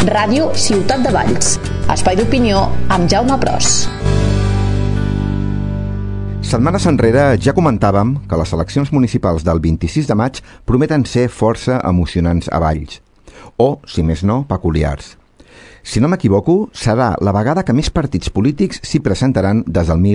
Ràdio Ciutat de Valls. Espai d'opinió amb Jaume Pros. Setmanes enrere ja comentàvem que les eleccions municipals del 26 de maig prometen ser força emocionants a Valls, o, si més no, peculiars. Si no m'equivoco, serà la vegada que més partits polítics s'hi presentaran des del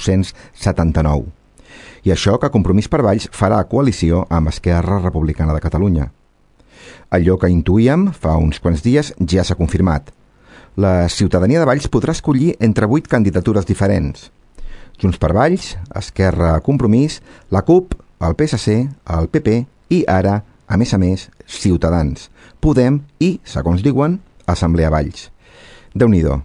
1979. I això que Compromís per Valls farà coalició amb Esquerra Republicana de Catalunya. Allò que intuïem fa uns quants dies ja s'ha confirmat. La ciutadania de Valls podrà escollir entre 8 candidatures diferents. Junts per Valls, Esquerra Compromís, la CUP, el PSC, el PP i ara, a més, Ciutadans, Podem i, segons diuen, Assemblea Valls. Déu-n'hi-do.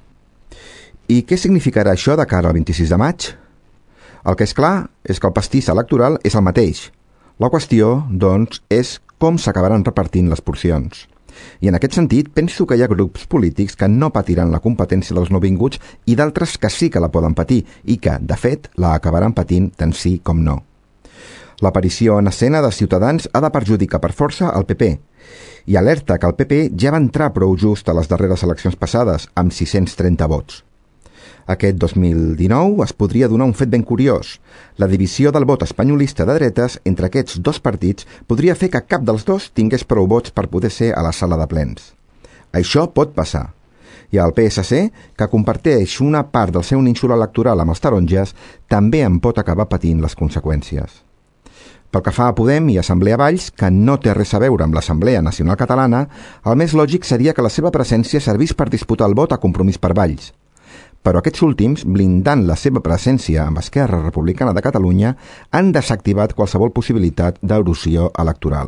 I què significarà això de cara al 26 de maig? El que és clar és que el pastís electoral és el mateix. La qüestió, doncs, és com s'acabaran repartint les porcions. I en aquest sentit, penso que hi ha grups polítics que no patiran la competència dels nouvinguts i d'altres que sí que la poden patir i que, de fet, la acabaran patint tant sí com no. L'aparició en escena de Ciutadans ha de perjudicar per força el PP i alerta que el PP ja va entrar prou just a les darreres eleccions passades, amb 630 vots. Aquest 2019 es podria donar un fet ben curiós. La divisió del vot espanyolista de dretes entre aquests dos partits podria fer que cap dels dos tingués prou vots per poder ser a la sala de plens. Això pot passar. I el PSC, que comparteix una part del seu nínxol electoral amb els taronges, també en pot acabar patint les conseqüències. Pel que fa a Podem i Assemblea Valls, que no té res a veure amb l'Assemblea Nacional Catalana, el més lògic seria que la seva presència servís per disputar el vot a Compromís per Valls. Però aquests últims, blindant la seva presència amb Esquerra Republicana de Catalunya, han desactivat qualsevol possibilitat d'erosió electoral.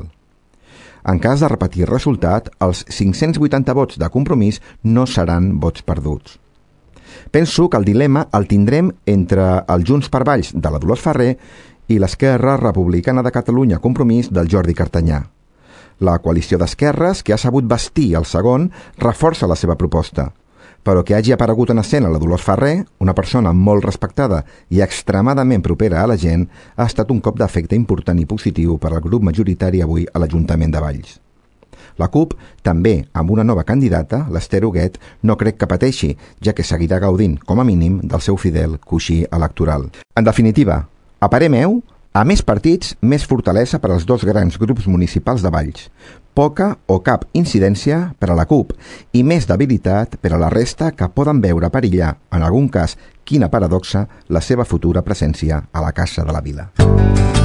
En cas de repetir el resultat, els 580 vots de Compromís no seran vots perduts. Penso que el dilema el tindrem entre el Junts per Valls de la Dolors Ferrer i l'Esquerra Republicana de Catalunya Compromís del Jordi Cartanyà. La coalició d'esquerres, que ha sabut vestir el segon, reforça la seva proposta, però que hagi aparegut en escena la Dolors Ferrer, una persona molt respectada i extremadament propera a la gent, ha estat un cop d'efecte important i positiu per al grup majoritari avui a l'Ajuntament de Valls. La CUP, també amb una nova candidata, l'Ester Huguet, no crec que pateixi, ja que seguirà gaudint, com a mínim, del seu fidel coixí electoral. En definitiva, a parer meu, a més partits, més fortalesa per als dos grans grups municipals de Valls. Poca o cap incidència per a la CUP i més debilitat per a la resta que poden veure perillar, en algun cas, quina paradoxa, la seva futura presència a la Casa de la Vila.